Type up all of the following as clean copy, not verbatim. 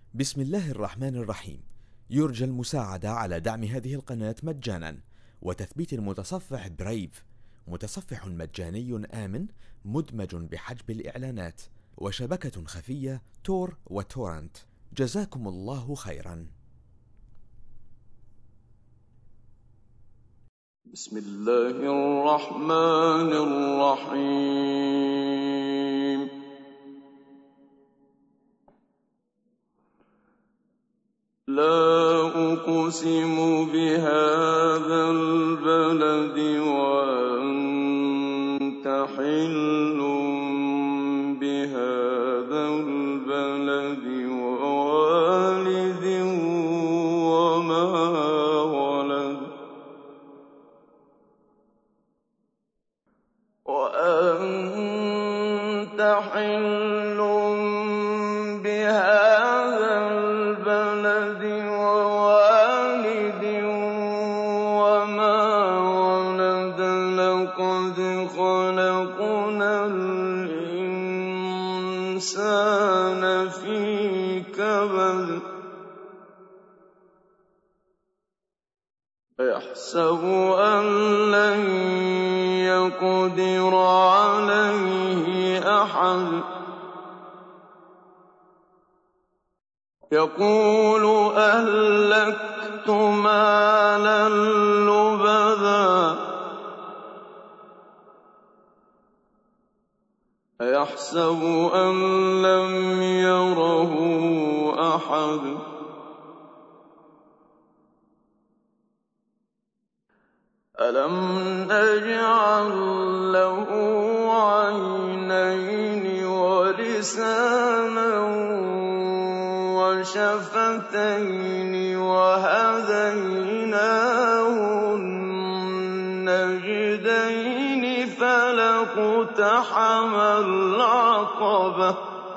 بسم الله الرحمن الرحيم. يرجى المساعدة على دعم هذه القناة مجانا وتثبيت المتصفح برايف، متصفح مجاني آمن مدمج بحجب الإعلانات وشبكة خفية تور وتورنت. جزاكم الله خيرا. بسم الله الرحمن الرحيم. لا أقسم بهذا البلد وأنت حل بهذا البلد ووالد وما ولد وأنت حل بهذا البلد ووالد وما ولد. لقد خلقنا الإنسان في كبد يحسب أن لن يقدر عليه أحد يقول أهلكت مالا لبدا أيحسب أن لم يره أحد ألم نجعل له عينين ولسانا وشفتين وهديناه النجدين فلاقتحم العقبة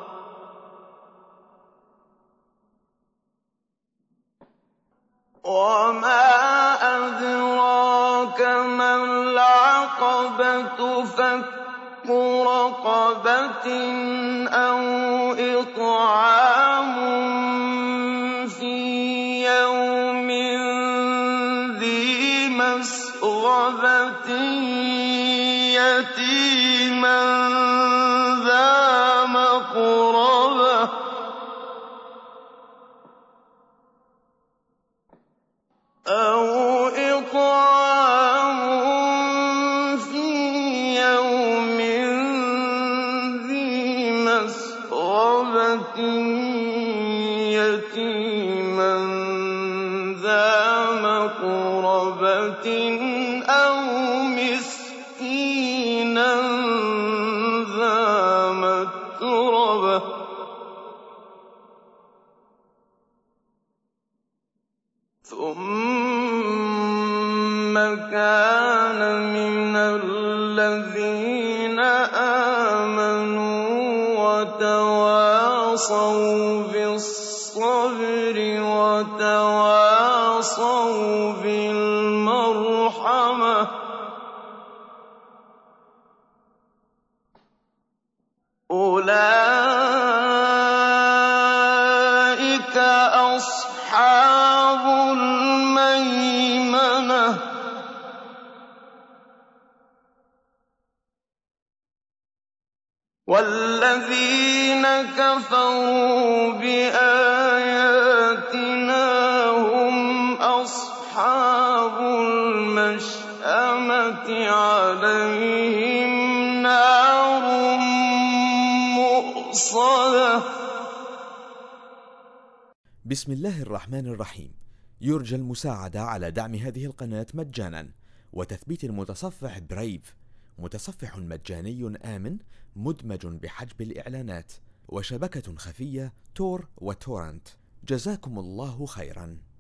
وما أدراك ما العقبة فك رقبة أو إطعام في يوم ذي مسغبة يتيما ذا مقربة أو إطعام في يوم ذي مسغبة يتيما ذا مقربة أو مسكينا ذا متربة ثم كان من الذين آمنوا وتواصوا بالصبر وتواصوا بالمرحمة أولئك أصحاب الميمنة والذين كفروا بآياتنا هم أصحاب المشأمة عليهم نار مؤصدة. بسم الله الرحمن الرحيم. يرجى المساعدة على دعم هذه القناة مجانا وتثبيت المتصفح برايف، متصفح مجاني آمن مدمج بحجب الإعلانات وشبكة خفية تور وتورنت. جزاكم الله خيرا.